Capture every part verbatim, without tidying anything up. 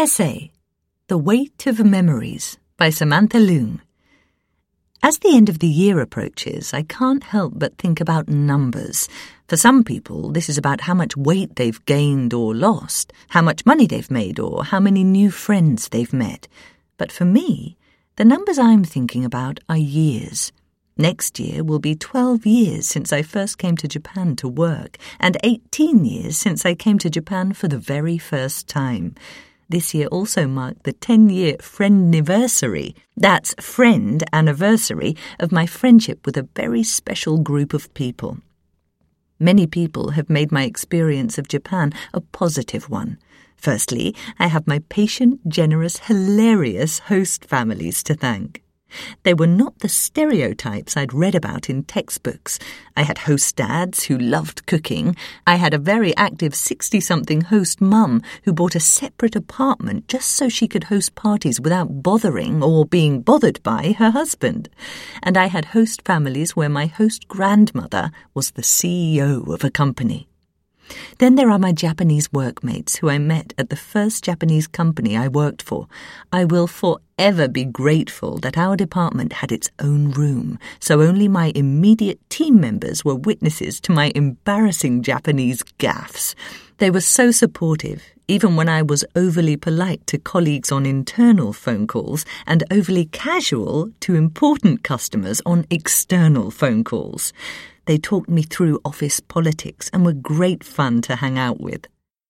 Essay, The Weight of Memories by Samantha Leung. As the end of the year approaches, I can't help but think about numbers. For some people, this is about how much weight they've gained or lost, how much money they've made, or how many new friends they've met. But for me, the numbers I'm thinking about are years. Next year will be twelve years since I first came to Japan to work, and eighteen years since I came to Japan for the very first time. This year also marked the ten-year friend-niversary, that's friend anniversary, of my friendship with a very special group of people. Many people have made my experience of Japan a positive one. Firstly, I have my patient, generous, hilarious host families to thank. They were not the stereotypes I'd read about in textbooks. I had host dads who loved cooking. I had a very active sixty-something host mum who bought a separate apartment just so she could host parties without bothering or being bothered by her husband. And I had host families where my host grandmother was the C E O of a company. Then there are my Japanese workmates who I met at the first Japanese company I worked for. I will forever be grateful that our department had its own room, so only my immediate team members were witnesses to my embarrassing Japanese gaffes. They were so supportive, even when I was overly polite to colleagues on internal phone calls and overly casual to important customers on external phone calls. They talked me through office politics and were great fun to hang out with.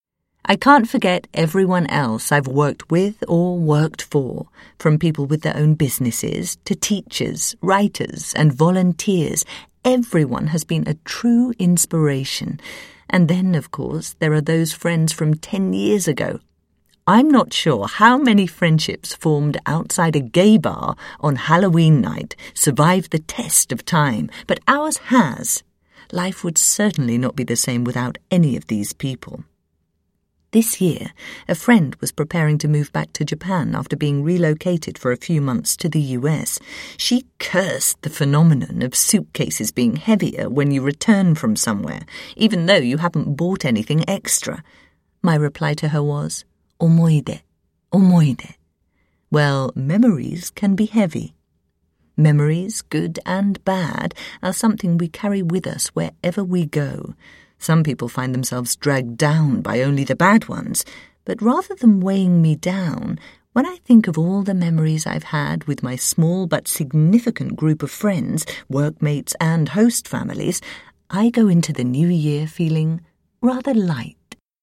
I can't forget everyone else I've worked with or worked for, from people with their own businesses to teachers, writers, and volunteers. Everyone has been a true inspiration. And then, of course, there are those friends from ten years ago. I'm not sure how many friendships formed outside a gay bar on Halloween night survived the test of time, but ours has. Life would certainly not be the same without any of these people. This year, a friend was preparing to move back to Japan after being relocated for a few months to the U S. She cursed the phenomenon of suitcases being heavier when you return from somewhere, even though you haven't bought anything extra. My reply to her was, Omoide, omoide. Well, memories can be heavy. Memories, good and bad, are something we carry with us wherever we go. Some people find themselves dragged down by only the bad ones, but rather than weighing me down, when I think of all the memories I've had with my small but significant group of friends, workmates and host families, I go into the new year feeling rather light.